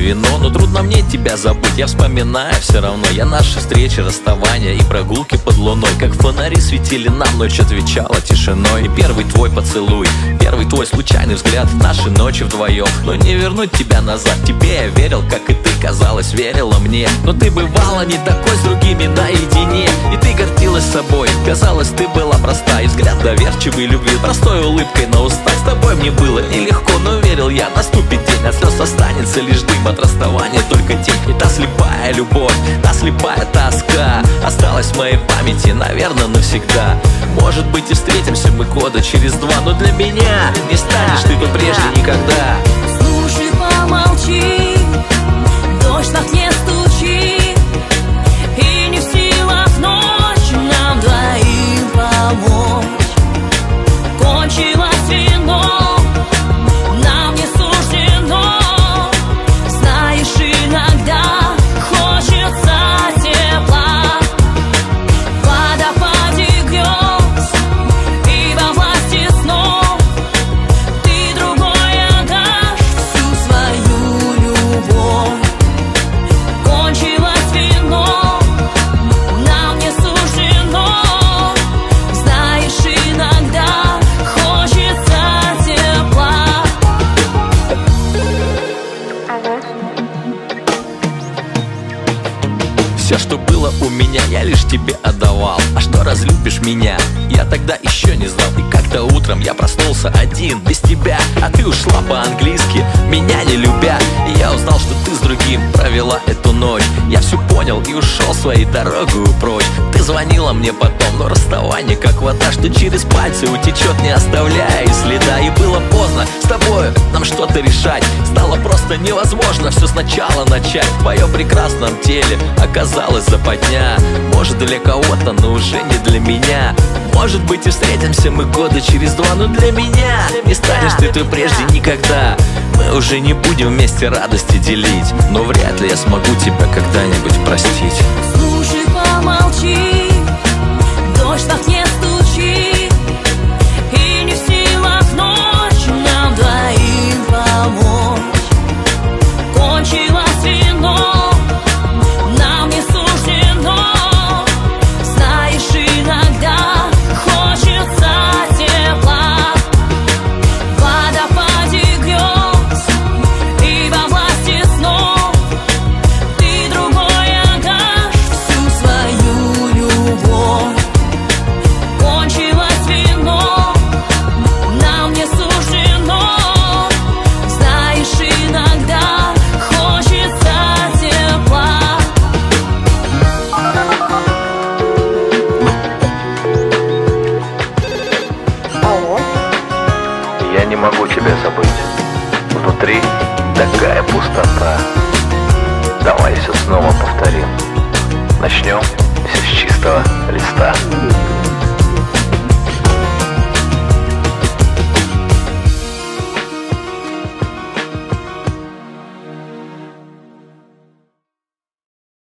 вино. Но трудно мне тебя забыть, я вспоминаю все равно. Я наши встречи, расставания и прогулки под луной. Как фонари светили нам, ночь отвечала тишиной. И первый твой поцелуй, первый твой случайный взгляд, наши ночи вдвоем. Но не вернуть тебя назад, тебе я верил, как и ты, казалось, верила мне. Но ты бывала не такой с другими наедине. И ты гордилась собой, казалось, ты была проста. И взгляд доверчивой любви, простой улыбкой на устах. С тобой мне было нелегко, но верил я, наступит день. От слез останется лишь дым, от расставания только тень. И та слепая любовь, та слепая тоска осталась в моей памяти, наверное, навсегда. Может быть, и встретимся мы года через два, но для меня не станешь ты тут прежде никогда. Слушай, помолчи, дождь в окне стучит, и не в силах ночь нам двоим помочь. Кончилось вино, нам не суждено. Знаешь, иногда хочется тепла, в водопаде грез и во власти снов. Ты другой отдашь всю свою любовь. Кончилось вино, нам не суждено. Знаешь, иногда хочется тепла. Все, что было у меня, я лишь тебе отдавал. А что разлюбишь меня, я тогда еще не знал. И как-то утром я проснулся один, без тебя. А ты ушла по-английски, меня не любя. И я узнал, что ты с другим провела эту ночь. Я все понял и ушел своей дорогою прочь. Ты звонила мне потом, но расставание как вода, что через пальцы утечет, не оставляя и следа. И было поздно с тобою нам что-то решать. Стало просто невозможно все сначала начать. В твоем прекрасном теле оказалась западня. Может, для кого-то, но уже не для меня. Может быть, и встретимся мы года через два, но для меня не станешь ты той прежде никогда. Мы уже не будем вместе радости делить, но вряд ли я смогу тебя когда-нибудь простить. Слушай, помолчи, дождь в окне стучит, и не в силах ночь нам двоим помочь. Кончилось вино, нам не суждено. Знаешь, иногда хочется тепла, в водопаде грез и во власти снов. Ты другой отдашь всю свою любовь. Кончилось вино, нам не суждено. Знаешь, иногда хочется тепла. Я не могу тебя забыть. Внутри такая пустота. Давай все снова повторим. Начнем все с чистого листа.